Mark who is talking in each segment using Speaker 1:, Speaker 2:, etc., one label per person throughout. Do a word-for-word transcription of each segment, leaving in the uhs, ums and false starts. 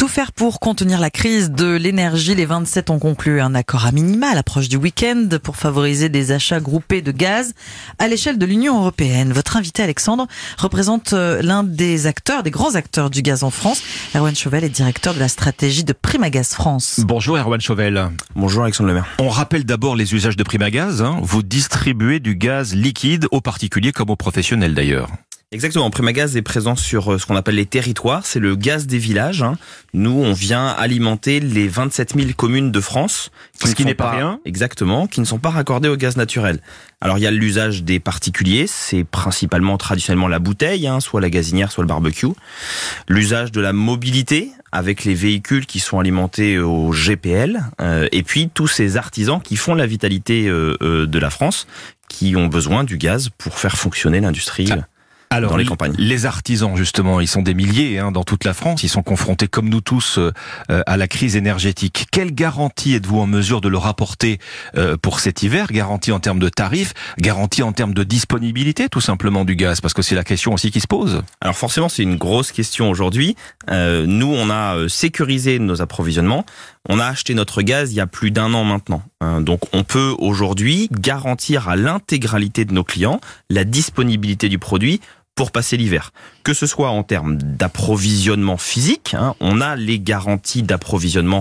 Speaker 1: tout faire pour contenir la crise de l'énergie. Les vingt-sept ont conclu un accord à minima à l'approche du week-end pour favoriser des achats groupés de gaz à l'échelle de l'Union européenne. Votre invité Alexandre représente l'un des acteurs, des grands acteurs du gaz en France. Erwan Chauvel est directeur de la stratégie de Primagaz France.
Speaker 2: Bonjour Erwan Chauvel.
Speaker 3: Bonjour Alexandre Lemaire.
Speaker 2: On rappelle d'abord les usages de Primagaz. Hein. Vous distribuez du gaz liquide aux particuliers comme aux professionnels d'ailleurs.
Speaker 3: Exactement, Primagaz est présent sur ce qu'on appelle les territoires, c'est le gaz des villages. Nous, on vient alimenter les vingt-sept mille communes de France.
Speaker 2: Qui ce qui n'est pas rien.
Speaker 3: Exactement, qui ne sont pas raccordées au gaz naturel. Alors il y a l'usage des particuliers, c'est principalement traditionnellement la bouteille, hein, soit la gazinière, soit le barbecue. L'usage de la mobilité, avec les véhicules qui sont alimentés au G P L. Euh, et puis tous ces artisans qui font la vitalité euh, euh, de la France, qui ont besoin du gaz pour faire fonctionner l'industrie. Ah.
Speaker 2: Alors,
Speaker 3: dans les campagnes.
Speaker 2: Les artisans, justement, ils sont des milliers hein, dans toute la France. Ils sont confrontés, comme nous tous, euh, à la crise énergétique. Quelle garantie êtes-vous en mesure de leur apporter euh, pour cet hiver? Garantie en termes de tarifs, garantie en termes de disponibilité, tout simplement, du gaz? Parce que c'est la question aussi qui se pose.
Speaker 3: Alors forcément, c'est une grosse question aujourd'hui. Euh, nous, on a sécurisé nos approvisionnements. On a acheté notre gaz il y a plus d'un an maintenant. Hein, donc on peut aujourd'hui garantir à l'intégralité de nos clients la disponibilité du produit pour passer l'hiver. Que ce soit en termes d'approvisionnement physique, hein, on a les garanties d'approvisionnement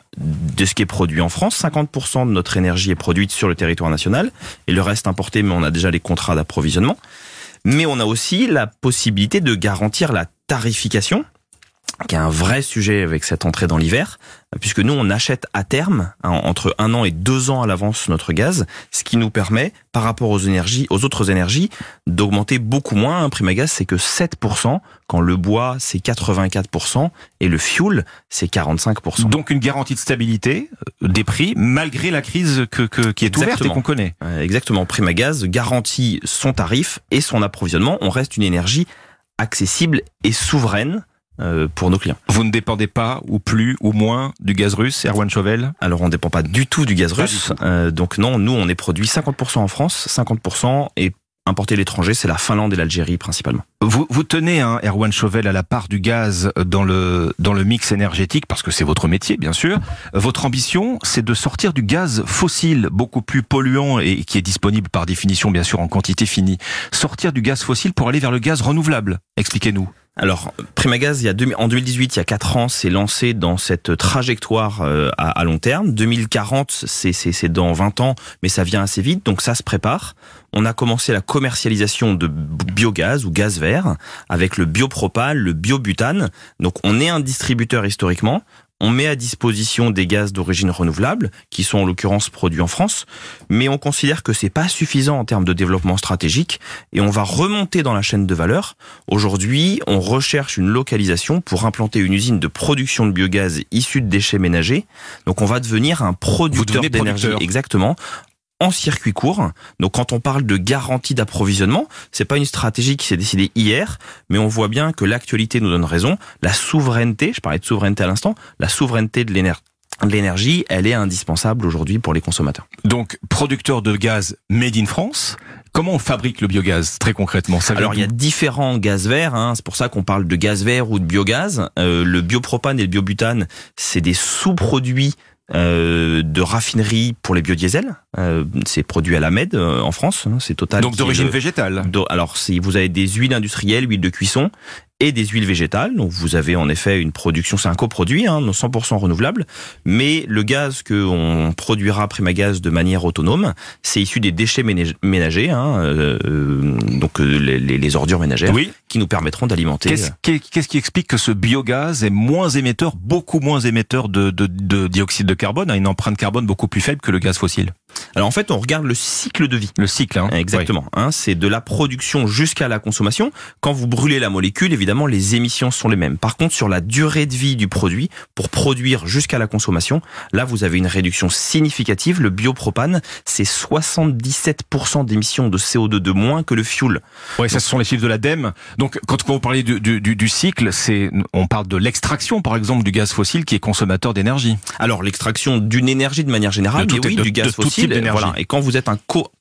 Speaker 3: de ce qui est produit en France. cinquante pour cent de notre énergie est produite sur le territoire national et le reste importé, mais on a déjà les contrats d'approvisionnement. Mais on a aussi la possibilité de garantir la tarification, qui est un vrai sujet avec cette entrée dans l'hiver, puisque nous, on achète à terme, hein, entre un an et deux ans à l'avance notre gaz, ce qui nous permet, par rapport aux énergies, aux autres énergies, d'augmenter beaucoup moins. Un Primagaz, c'est que sept pour cent, quand le bois, c'est quatre-vingt-quatre pour cent, et le fuel, c'est quarante-cinq pour cent.
Speaker 2: Donc une garantie de stabilité des prix, malgré la crise que, que, qui est ouverte Exactement. et qu'on connaît.
Speaker 3: Exactement. Primagaz garantit son tarif et son approvisionnement. On reste une énergie accessible et souveraine Euh, pour nos clients.
Speaker 2: Vous ne dépendez pas, ou plus, ou moins, du gaz russe, Erwan Chauvel?
Speaker 3: Alors on ne dépend pas du tout du gaz
Speaker 2: pas
Speaker 3: russe. Euh, donc non, nous on est produit cinquante pour cent en France, cinquante pour cent est importé à l'étranger, c'est la Finlande et l'Algérie principalement.
Speaker 2: Vous, vous tenez, hein, Erwan Chauvel, à la part du gaz dans le, dans le mix énergétique, parce que c'est votre métier, bien sûr. Votre ambition, c'est de sortir du gaz fossile, beaucoup plus polluant et qui est disponible par définition, bien sûr, en quantité finie. Sortir du gaz fossile pour aller vers le gaz renouvelable. Expliquez-nous.
Speaker 3: Alors, Primagaz, il y a deux, en deux mille dix-huit, il y a quatre ans, s'est lancé dans cette trajectoire euh, à, à long terme. deux mille quarante, c'est, c'est, c'est dans vingt ans, mais ça vient assez vite, donc ça se prépare. On a commencé la commercialisation de biogaz ou gaz vert avec le biopropane, le biobutane. Donc, on est un distributeur historiquement. On met à disposition des gaz d'origine renouvelable, qui sont en l'occurrence produits en France, mais on considère que c'est pas suffisant en termes de développement stratégique et on va remonter dans la chaîne de valeur. Aujourd'hui, on recherche une localisation pour implanter une usine de production de biogaz issu de déchets ménagers. Donc on va devenir un producteur d'énergie. Exactement. En circuit court. Donc quand on parle de garantie d'approvisionnement, c'est pas une stratégie qui s'est décidée hier, mais on voit bien que l'actualité nous donne raison. La souveraineté, je parlais de souveraineté à l'instant, la souveraineté de l'énergie. L'énergie, elle est indispensable aujourd'hui pour les consommateurs.
Speaker 2: Donc, producteur de gaz made in France, comment on fabrique le biogaz, très concrètement? Ça
Speaker 3: Alors, il y a différents gaz verts, hein, c'est pour ça qu'on parle de gaz vert ou de biogaz. Euh, le biopropane et le biobutane, c'est des sous-produits Euh, de raffinerie pour les biodiesels. Euh, c'est produit à la Med euh, en France. Hein, c'est Total.
Speaker 2: Donc d'origine végétale.
Speaker 3: Alors si vous avez des huiles industrielles, huile de cuisson et des huiles végétales. Donc vous avez en effet une production, c'est un coproduit, hein, cent pour cent renouvelable. Mais le gaz que on produira à Primagaz de manière autonome, c'est issu des déchets ménagers, hein, euh, donc les, les ordures ménagères,
Speaker 2: oui.
Speaker 3: qui nous permettront d'alimenter.
Speaker 2: Qu'est-ce qui, qu'est-ce qui explique que ce biogaz est moins émetteur, beaucoup moins émetteur de, de, de dioxyde de carbone, a une empreinte carbone beaucoup plus faible que le gaz fossile?
Speaker 3: Alors en fait, on regarde le cycle de vie.
Speaker 2: Le cycle, hein.
Speaker 3: Exactement.
Speaker 2: Oui.
Speaker 3: Hein, c'est de la production jusqu'à la consommation. Quand vous brûlez la molécule, évidemment, les émissions sont les mêmes. Par contre, sur la durée de vie du produit, pour produire jusqu'à la consommation, là, vous avez une réduction significative. Le biopropane, c'est soixante-dix-sept pour cent d'émissions de C O deux de moins que le fuel.
Speaker 2: Oui, ça, ce sont les chiffres de l'ADEME. Donc, quand, quand vous parlez du, du, du cycle, c'est, on parle de l'extraction, par exemple, du gaz fossile qui est consommateur d'énergie.
Speaker 3: Alors, l'extraction d'une énergie de manière générale,
Speaker 2: de
Speaker 3: mais oui,
Speaker 2: de,
Speaker 3: du gaz
Speaker 2: de
Speaker 3: fossile. Voilà. Et quand vous êtes un co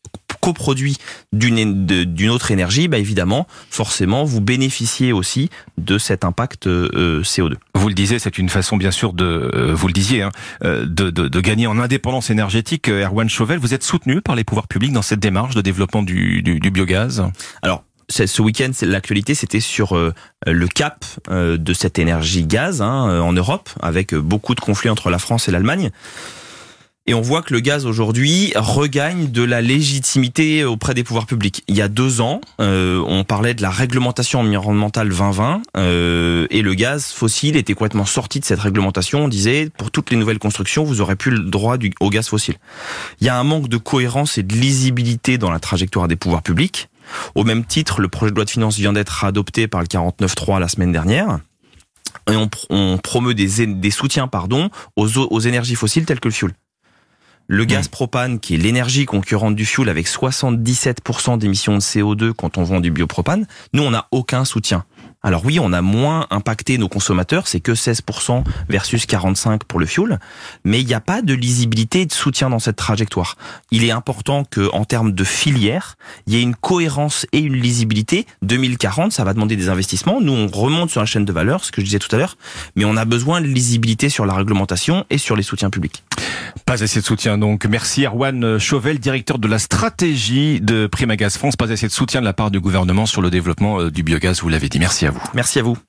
Speaker 3: coproduit d'une d'une autre énergie, bah évidemment, forcément, vous bénéficiez aussi de cet impact euh, C O deux.
Speaker 2: Vous le disiez, c'est une façon bien sûr de, euh, vous le disiez, hein, de, de, de gagner en indépendance énergétique. Erwan Chauvel, vous êtes soutenu par les pouvoirs publics dans cette démarche de développement du, du, du biogaz?
Speaker 3: Alors, ce week-end, l'actualité, c'était sur euh, le cap euh, de cette énergie gaz hein, euh, en Europe, avec beaucoup de conflits entre la France et l'Allemagne. Et on voit que le gaz aujourd'hui regagne de la légitimité auprès des pouvoirs publics. Il y a deux ans, euh, on parlait de la réglementation environnementale vingt vingt euh, et le gaz fossile était complètement sorti de cette réglementation. On disait, pour toutes les nouvelles constructions, vous aurez plus le droit du, au gaz fossile. Il y a un manque de cohérence et de lisibilité dans la trajectoire des pouvoirs publics. Au même titre, le projet de loi de finances vient d'être adopté par le quarante-neuf trois la semaine dernière. Et on, on promeut des, des soutiens pardon, aux, aux énergies fossiles telles que le fioul. Le gaz propane, qui est l'énergie concurrente du fioul avec soixante-dix-sept pour cent d'émissions de C O deux quand on vend du biopropane, nous on n'a aucun soutien. Alors oui, on a moins impacté nos consommateurs, c'est que seize pour cent versus quarante-cinq pour le fioul, mais il n'y a pas de lisibilité et de soutien dans cette trajectoire. Il est important qu'en termes de filière, il y ait une cohérence et une lisibilité. deux mille quarante, ça va demander des investissements. Nous, on remonte sur la chaîne de valeur, ce que je disais tout à l'heure, mais on a besoin de lisibilité sur la réglementation et sur les soutiens publics.
Speaker 2: Pas assez de soutien donc. Merci Erwan Chauvel, directeur de la stratégie de Primagaz France. Pas assez de soutien de la part du gouvernement sur le développement du biogaz, vous l'avez dit. Merci à vous.
Speaker 3: Merci à vous.